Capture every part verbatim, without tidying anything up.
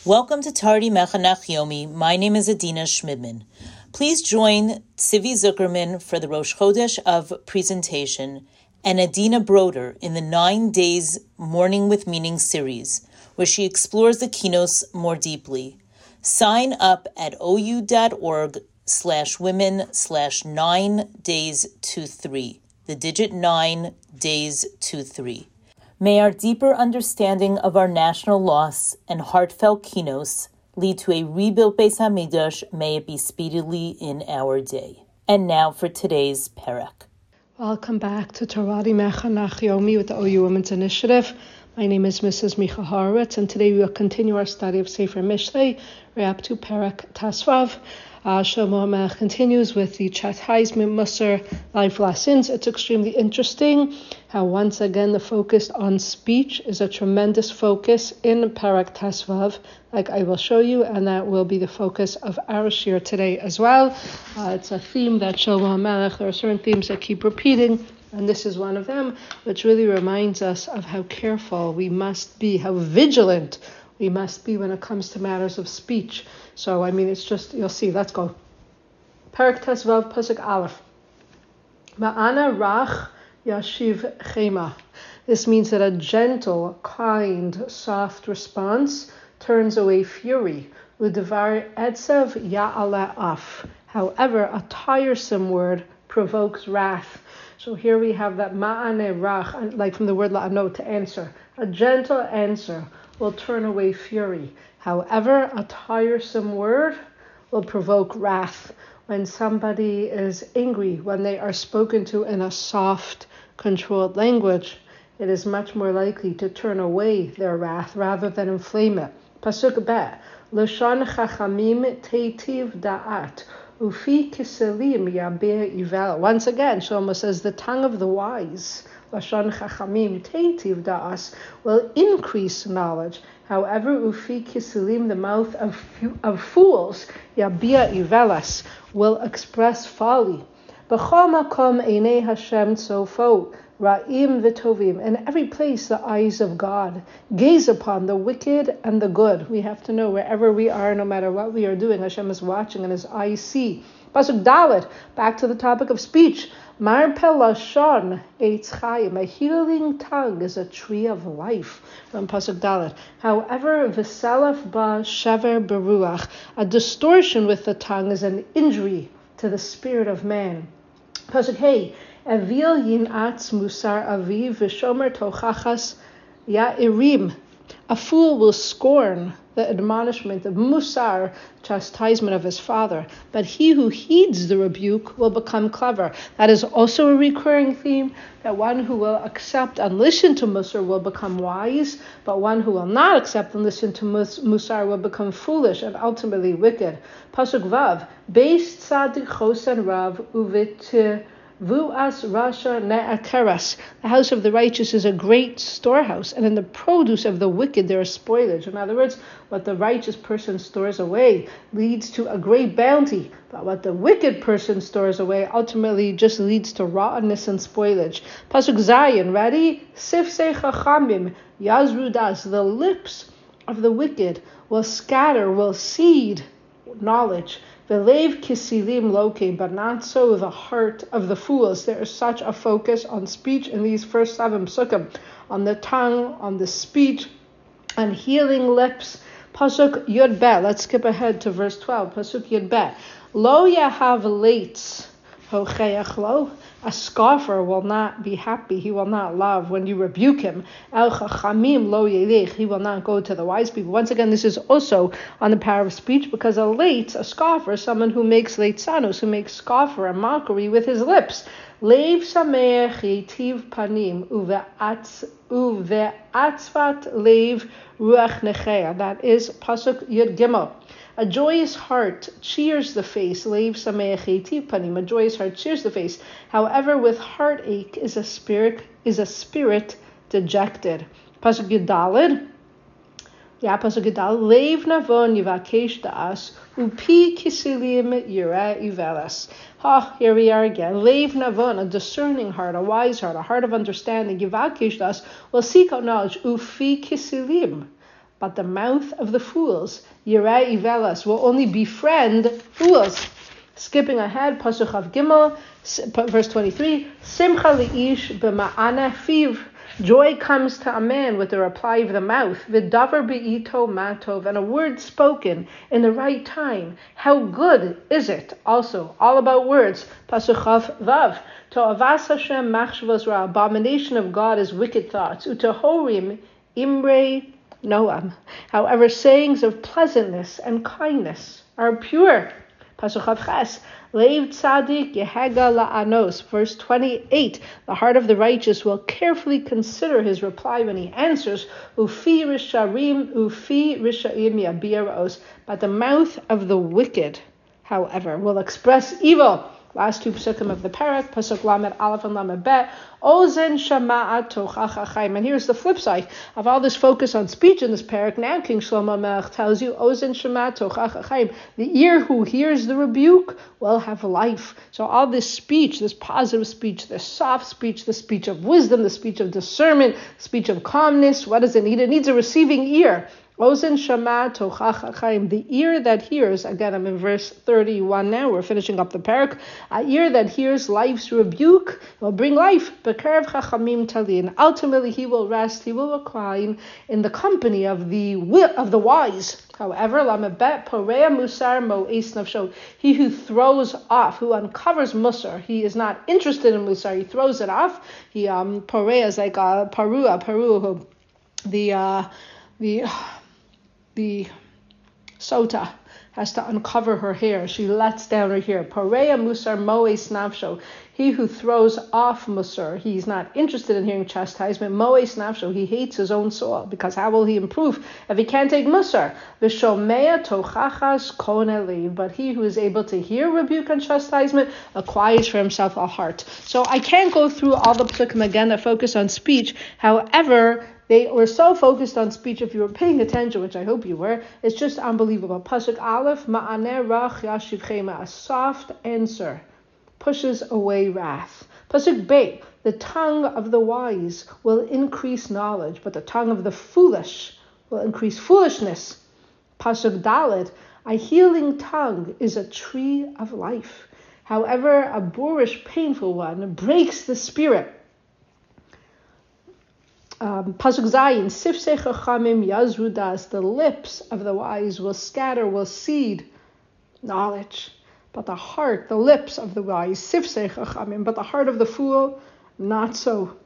Welcome to Tardi Mechanach Yomi. My name is Adina Schmidman. Please join Tzivi Zuckerman for the Rosh Chodesh of presentation and Adina Broder in the Nine Days Morning with Meaning series, where she explores the Kinos more deeply. Sign up at ou.org slash women slash nine days two three, the digit nine days two three. May our deeper understanding of our national loss and heartfelt kinos lead to a rebuilt Beis HaMikdash. May it be speedily in our day. And now for today's Perek. Welcome back to Tardi Mechanach Yomi with the O U Women's Initiative. My name is Missus Micha Horowitz, and today we will continue our study of Sefer Mishlei. We're up to Perek Tasvav. Uh, Shlomo HaMelech continues with the chastisement Musar life lessons. It's extremely interesting how once again the focus on speech is a tremendous focus in Perek Tasvav, like I will show you, and that will be the focus of our shir today as well. Uh, it's a theme that Shlomo HaMelech, there are certain themes that keep repeating, and this is one of them, which really reminds us of how careful we must be, how vigilant we must be when it comes to matters of speech. So, I mean, it's just, you'll see. Let's go. Perek Tesvav, Pasuk Aleph. Ma'ana rach yashiv chema. This means that a gentle, kind, soft response turns away fury. Udevar etzav ya'ala af. However, a tiresome word provokes wrath. So here we have that ma'ane rach, like from the word la'anot, to answer. A gentle answer will turn away fury. However, a tiresome word will provoke wrath. When somebody is angry, when they are spoken to in a soft, controlled language, it is much more likely to turn away their wrath rather than inflame it. Pasuk Be, Lashon chachamim teitiv da'at, ufi kiselim yabeh ivel. Once again, Shlomo says, the tongue of the wise, Lashon chachamim teitiv da'as, will increase knowledge. However, ufi kisilim, the mouth of of fools, yabia ivelas, will express folly. B'chol makom einei Hashem tzofo, ra'im v'tovim. In every place, the eyes of God gaze upon the wicked and the good. We have to know wherever we are, no matter what we are doing, Hashem is watching and His eyes see. Pasuk Dalet, back to the topic of speech. Mar pelashon eitz chayim, a healing tongue is a tree of life. From Pasuk Dalet. However, v'salaf ba shaver beruach, a distortion with the tongue is an injury to the spirit of man. Pasuk Hey, evil yinatz musar aviv v'shomer tochachas ya'irim. A fool will scorn the admonishment of musar, chastisement of his father, but he who heeds the rebuke will become clever. That is also a recurring theme, that one who will accept and listen to musar will become wise, but one who will not accept and listen to mus- musar will become foolish and ultimately wicked. Pasuk Vav, Beis tzadik chosen rav uvit Vu'as Rasha Ne'akeras. The house of the righteous is a great storehouse, and in the produce of the wicked there is spoilage. In other words, what the righteous person stores away leads to a great bounty, but what the wicked person stores away ultimately just leads to rottenness and spoilage. Pasuk Zayin, ready? Sifsei Chachamim Yazru Das. The lips of the wicked will scatter, will seed knowledge. Velev kisilim loke, but not so the heart of the fools. There is such a focus on speech in these first seven psukim, on the tongue, on the speech, on healing lips. Pasuk Yud Bet. Let's skip ahead to verse twelve. Pasuk Yud Bet. Lo yahav leitz hocheach lo. A scoffer will not be happy. He will not love when you rebuke him. El chachamim lo yelech. He will not go to the wise people. Once again, this is also on the power of speech, because a late, a scoffer, someone who makes leitzanos, who makes scoffer and mockery with his lips. Leiv sameach yetiv panim uve'atzvat leiv ruach nechea. That is pasuk Yud Gimel. A joyous heart cheers the face. Leiv sameach yetiv panim. A joyous heart cheers the face. However, with heartache is a spirit is a spirit dejected. Pasuk Yudalid. Yeah, Pasuk Yudalid. Leiv navon yivakesh da'as upi kisilim yireh ivelas. Ah, here we are again. Leiv navon, a discerning heart, a wise heart, a heart of understanding. Yivakesh da'as will seek out knowledge. Upi kisilim. but the mouth of the fools, Yireh Ivelas, will only befriend fools. Skipping ahead, Pasuk Chav Gimel, verse twenty-three, Simcha li'ish b'ma'ana fiv. Joy comes to a man with the reply of the mouth, V'davar be'ito matov, and a word spoken in the right time. How good is it? Also, all about words. Pasuk Chav Vav. To'avas Hashem machshavos ra. Abomination of God is wicked thoughts. U'tohorim imrei noam. However, sayings of pleasantness and kindness are pure. Pasuk Chav Ches. Leiv tzadik yehega la'anos. Verse twenty-eight. The heart of the righteous will carefully consider his reply when he answers. Ufi risharim, ufi rishaim yabir ra'os. But the mouth of the wicked, however, will express evil. Last two psukim of the parak, pasuk lamed aleph and lamed bet, ozen shama'a tochacha chaim. And here's the flip side of all this focus on speech in this parak. Now King Shlomo Melech tells you, ozen shama'a tochacha chaim. The ear who hears the rebuke will have life. So all this speech, this positive speech, this soft speech, the speech of wisdom, the speech of discernment, speech of calmness, what does it need? It needs a receiving ear. Ozen shama tochacha chaim, the ear that hears, again I'm in verse thirty-one now, we're finishing up the parak, a ear that hears life's rebuke will bring life. Bekerev chachamim talin, ultimately he will rest, he will recline in the company of the of the wise. However, lamebet porea musar mo'es nafsho, he who throws off, who uncovers musar, he is not interested in musar, he throws it off. He um porea is like a parua, parua, the uh the The sota has to uncover her hair. She lets down her hair. Pareya musar moes nafsho. He who throws off musar, he's not interested in hearing chastisement. Moes nafsho, he hates his own soul, because how will he improve if he can't take musar? V'shomea tochachas koneli. But he who is able to hear rebuke and chastisement acquires for himself a heart. So I can't go through all the psukim again that focus on speech. However, they were so focused on speech, if you were paying attention, which I hope you were, it's just unbelievable. Pasuk Aleph, ma'aneh rach yashivchema, a soft answer pushes away wrath. Pasuk Beit, the tongue of the wise will increase knowledge, but the tongue of the foolish will increase foolishness. Pasuk Dalet, a healing tongue is a tree of life. However, a boorish, painful one breaks the spirit. Um, Pasuk Zayin, Sifsei Chachamim Yazru Das, the lips of the wise will scatter, will seed knowledge. But the heart, the lips of the wise, Sifsei Chachamim, but the heart of the fool, not so.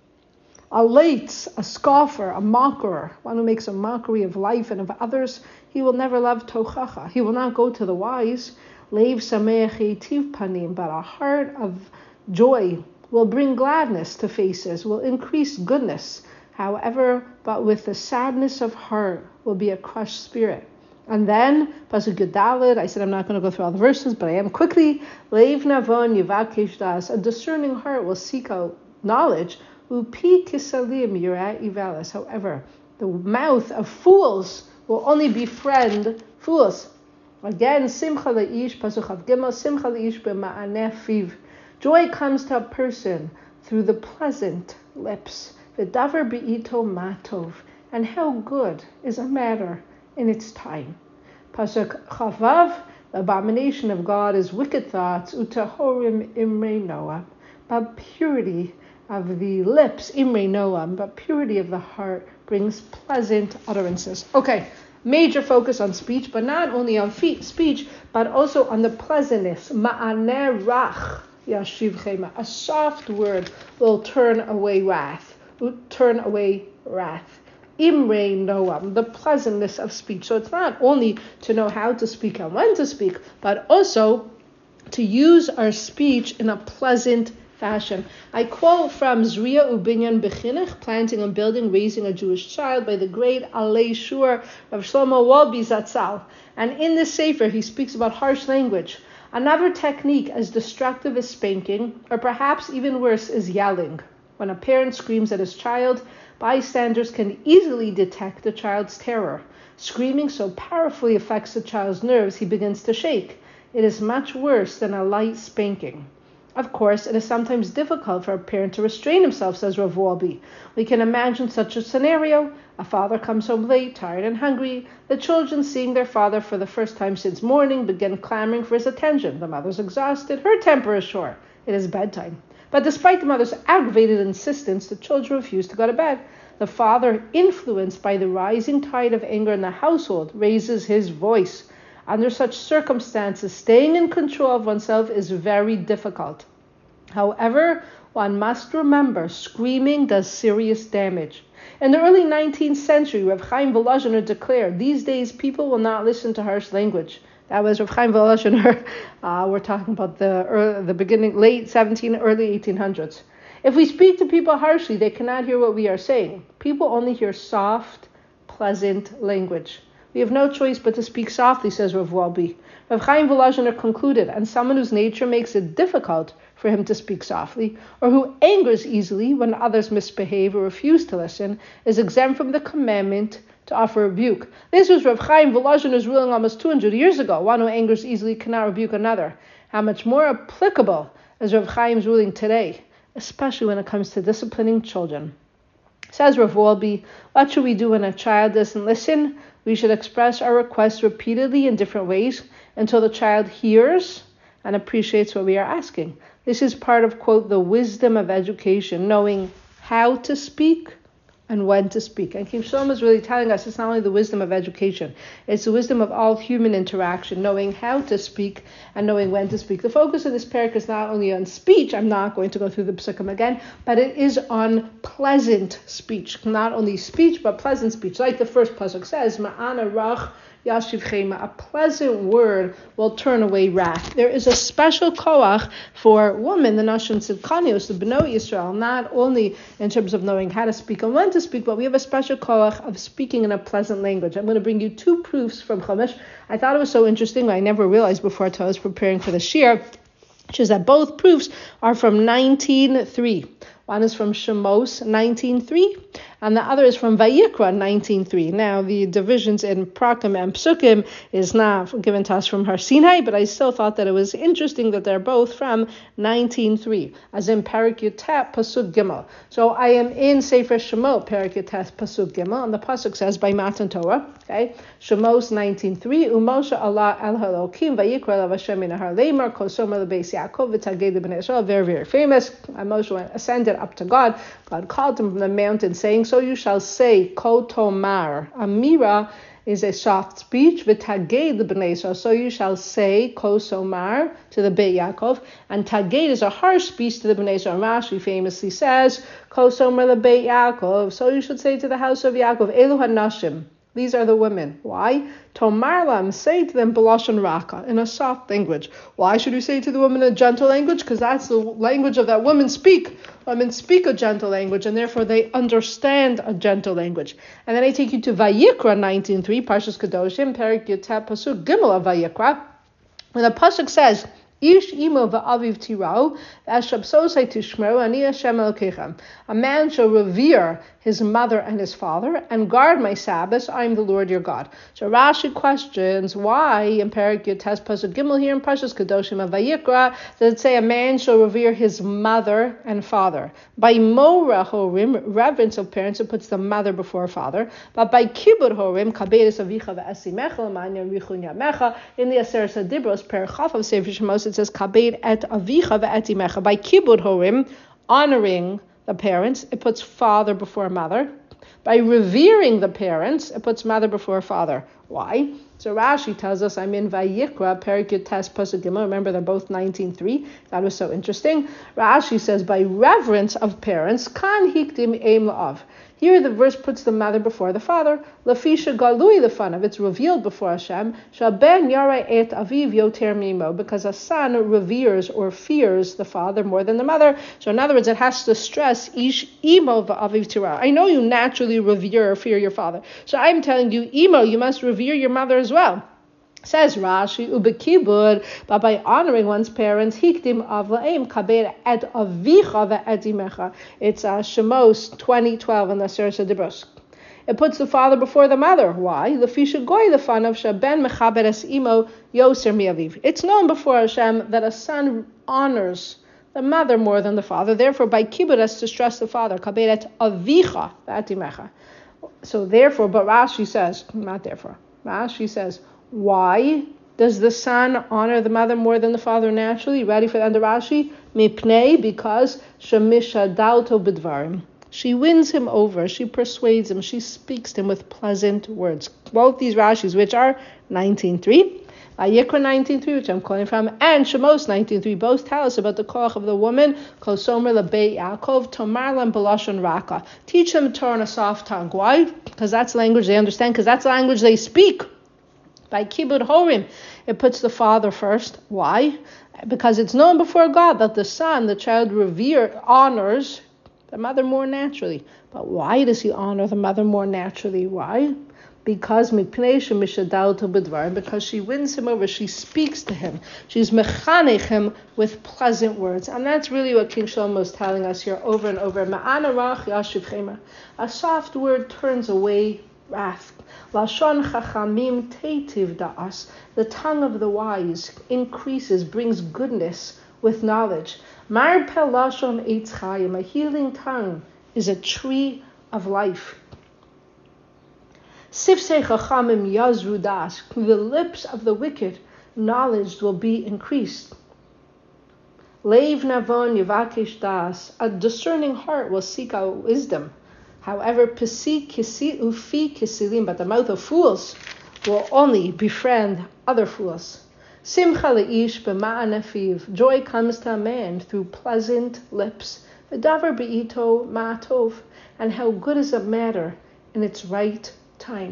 A late, a scoffer, a mocker, one who makes a mockery of life and of others, he will never love Tochacha. He will not go to the wise. Leiv Sameach Yitiv Panim, but a heart of joy will bring gladness to faces, will increase goodness. However, but with the sadness of heart will be a crushed spirit. And then, Pasuk Yudalid, I said I'm not going to go through all the verses, but I am quickly. Leiv Navon Yivakesh Das, a discerning heart will seek out knowledge. Upi Kisalim Yireh Ivelas. However, the mouth of fools will only befriend fools. Again, Simcha Leish, Pasuk Chav Gimel, Simcha Leish b'ma'aneh fiv. Joy comes to a person through the pleasant lips. V'davar be'ito matov, and how good is a matter in its time. Pasuk Chavav, the abomination of God is wicked thoughts. Utahorim imrei noam, but purity of the lips, imrei noam, but purity of the heart brings pleasant utterances. Okay, major focus on speech, but not only on fe- speech, but also on the pleasantness. Ma'aneh rach yashivchema, a soft word will turn away wrath. Turn away wrath. Imrei noam, the pleasantness of speech. So it's not only to know how to speak and when to speak, but also to use our speech in a pleasant fashion. I quote from Zriya Ubinyan Bechinuch, Planting and Building, Raising a Jewish Child, by the great Alei Shur of Shlomo Wolbe Zatzal. And in this sefer, he speaks about harsh language. Another technique as destructive as spanking, or perhaps even worse, is yelling. When a parent screams at his child, bystanders can easily detect the child's terror. Screaming so powerfully affects the child's nerves, he begins to shake. It is much worse than a light spanking. Of course, it is sometimes difficult for a parent to restrain himself, says Rav Wolbe. We can imagine such a scenario. A father comes home late, tired and hungry. The children, seeing their father for the first time since morning, begin clamoring for his attention. The mother's exhausted. Her temper is short. It is bedtime. But despite the mother's aggravated insistence, the children refuse to go to bed. The father, influenced by the rising tide of anger in the household, raises his voice. Under such circumstances, staying in control of oneself is very difficult. However, one must remember screaming does serious damage. In the early nineteenth century, Rav Chaim Volozhiner declared, these days people will not listen to harsh language. That was Rav Chaim Volozhiner. Uh, we're talking about the early, the beginning, late seventeen, early eighteen hundreds. If we speak to people harshly, they cannot hear what we are saying. People only hear soft, pleasant language. We have no choice but to speak softly, says Rav Wolbe. Rav Chaim Volozhiner concluded, and someone whose nature makes it difficult for him to speak softly, or who angers easily when others misbehave or refuse to listen, is exempt from the commandment to offer rebuke. This was Rav Chaim Volozhiner's ruling almost two hundred years ago. One who angers easily cannot rebuke another. How much more applicable is Rav Chaim's ruling today, especially when it comes to disciplining children. Says Rav Wolbe, what should we do when a child doesn't listen? We should express our requests repeatedly in different ways until the child hears and appreciates what we are asking. This is part of, quote, the wisdom of education, knowing how to speak and when to speak. And Kim Shalom is really telling us it's not only the wisdom of education, it's the wisdom of all human interaction, knowing how to speak and knowing when to speak. The focus of this parak is not only on speech, I'm not going to go through the psukim again, but it is on pleasant speech. Not only speech, but pleasant speech. Like the first pasuk says, Ma'ana rach Yashiv Chema, a pleasant word will turn away wrath. There is a special koach for women, the Nashon Tzidkanios, the Bnei Yisrael, not only in terms of knowing how to speak and when to speak, but we have a special koach of speaking in a pleasant language. I'm going to bring you two proofs from Chumash. I thought it was so interesting. I never realized before until I was preparing for the shir, which is that both proofs are from nineteen three. One is from Shemos nineteen three, and the other is from Vayikra nineteen three. Now, the divisions in Prakim and Psukim is not given to us from Har Sinai, but I still thought that it was interesting that they're both from nineteen three, as in Parak Yutet Pasuk Gimel. So I am in Sefer Shemot, Parak Yutet Pasuk Gimel, and the Pasuk says by Matan Torah, okay, Shemos nineteen three, Umoshe Allah El Halokim Vayikra Elav Hashem Min Har Leimar Kosomer Lebeis Yaakov V'Tagei L'Bnei Yisrael, very, very famous. And Moshe went, ascended up to God. God called him from the mountain, saying, so you shall say, Ko Tomar. Amira is a soft speech, V'Tagei L'Bnei Yisrael. So you shall say, Ko Somar, to the Beit Yaakov. And Tagei is a harsh speech to the Bnei Yisrael. Rashi famously says, Ko Somar the Beit Yaakov. So you should say to the house of Yaakov, Elu HaNashim. These are the women. Why? Tomar lam, say to them b'lashon raka, in a soft language. Why should you say to the woman a gentle language? Because that's the language of that women speak. Women speak a gentle language, and therefore they understand a gentle language. And then I take you to Vayikra nineteen three, Parshas Kedoshim, Perik Yutet Pasuk Gimel of Vayikra, when the pasuk says, Ish imo va'aviv tirau, v'ashabsosai tishmeru, ani Hashem Elokechem. A man shall revere his mother and his father, and guard my Sabbaths. I am the Lord your God. So Rashi questions why in Perik Yutet Pasuk Gimel here in Parshas Kedoshim of Vayikra does it say a man shall revere his mother and father? By Mora Horim, reverence of parents, it puts the mother before father. But by Kibud Horim, Kabedes Avicha ve'Esimecha, L'ma'anya Richun Yamecha, in the Aseret Adibros, Perek Chaf of Sefer Shemos, it says Kabed et Avicha ve'Etimecha. By Kibud Horim, honoring the parents, it puts father before mother. By revering the parents, it puts mother before father. Why? So Rashi tells us, I'm in Vayikra, Perik Yutet Pasuk Gimel. Remember, they're both nineteen three. That was so interesting. Rashi says, by reverence of parents, kan hikdim eim la'av. Here the verse puts the mother before the father. Lafisha galui lefanav, it's revealed before Hashem. Shaben yarai et aviv yoter mimo, because a son reveres or fears the father more than the mother. So in other words, it has to stress ish imo va'aviv tira. I know you naturally revere or fear your father, so I'm telling you, imo, you must revere your mother as well. Says Rashi, ubekibud, but by honoring one's parents, hikdim avlaim kabed et avicha ve'etimecha. It's uh, Shemos twenty twelve in the Aseret Adibros. It puts the father before the mother. Why? Lefisha goy the fun of shaben mechabed es imo yoser miaviv. It's known before Hashem that a son honors the mother more than the father. Therefore, by kibud has to stress the father. Kaberet avicha v'atimecha. So therefore, but Rashi says, not therefore. Rashi says, why does the son honor the mother more than the father naturally? Ready for the end of Rashi? Mipnei, because shemishadalto bidvarim. She wins him over. She persuades him. She speaks to him with pleasant words. Both these Rashis, which are nineteen three, Vayikra nineteen three, which I'm quoting from, and Shemos nineteen three, both tell us about the koach of the woman, Kol Somer Lebeit Yaakov, Tomar Lam B'lashon Raka. Teach them Torah in a soft tongue. Why? Because that's language they understand, because that's the language they speak. By Kibud Horim, it puts the father first. Why? Because it's known before God that the son, the child revere, honors the mother more naturally. But why does he honor the mother more naturally? Why? Because because she wins him over, she speaks to him, she's mechanech him with pleasant words. And that's really what King Shlomo is telling us here over and over. A soft word turns away wrath. Lashon chachamim teitiv da'as. The tongue of the wise increases, brings goodness with knowledge. Mar pel lashon eitz chayim. A healing tongue is a tree of life. Sifsei chachamim yazru das. The lips of the wicked, knowledge will be increased. Leiv navon yivakesh das. A discerning heart will seek out wisdom. However, pisi kisi ufi kisilim, but the mouth of fools will only befriend other fools. Simcha leish b'ma'an afiv. Joy comes to a man through pleasant lips. V'davar be'ito ma'atov. And how good is a matter in its right time.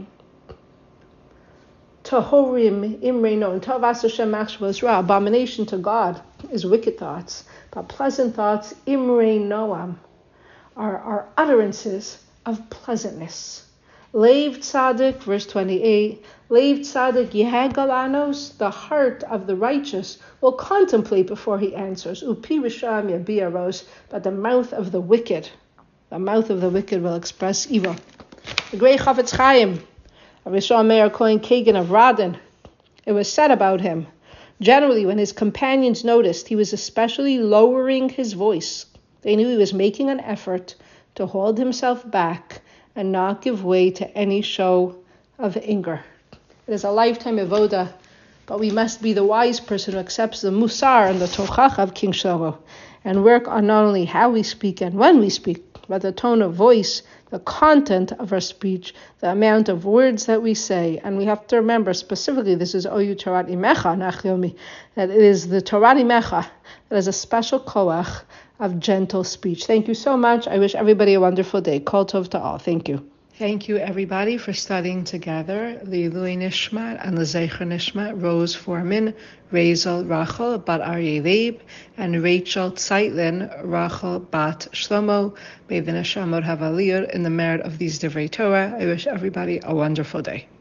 Tahorim imreinon. Tavas Hashem machshavos ra. Abomination to God is wicked thoughts, but pleasant thoughts imrei noam are, are utterances of pleasantness. Leiv Tzadik, verse twenty-eight, Leiv Tzadik yehegalanos, the heart of the righteous will contemplate before he answers. Upi risham yabiaros, but the mouth of the wicked, the mouth of the wicked will express evil. The great Chafetz Chaim, Rishon Meir Cohen Kagan of Radin, it was said about him, generally when his companions noticed he was especially lowering his voice, they knew he was making an effort to hold himself back and not give way to any show of anger. It is a lifetime avoda, but we must be the wise person who accepts the musar and the tochach of King Shlomo and work on not only how we speak and when we speak, but the tone of voice, the content of our speech, the amount of words that we say. And we have to remember specifically, this is Oyu Torat Imecha Nachyomi, that it is the Torat Imecha that is a special koach of gentle speech. Thank you so much. I wish everybody a wonderful day. Kol tov to all. Thank you. Thank you, everybody, for studying together. Leilui Nishmat and Lezecher Nishmat, Rose Foreman, Razel Rachel Bat Aryeh Leib, and Rachel Zeitlin Rachel Bat Shlomo. May the Neshamot have aliyah in the merit of these Divrei Torah. I wish everybody a wonderful day.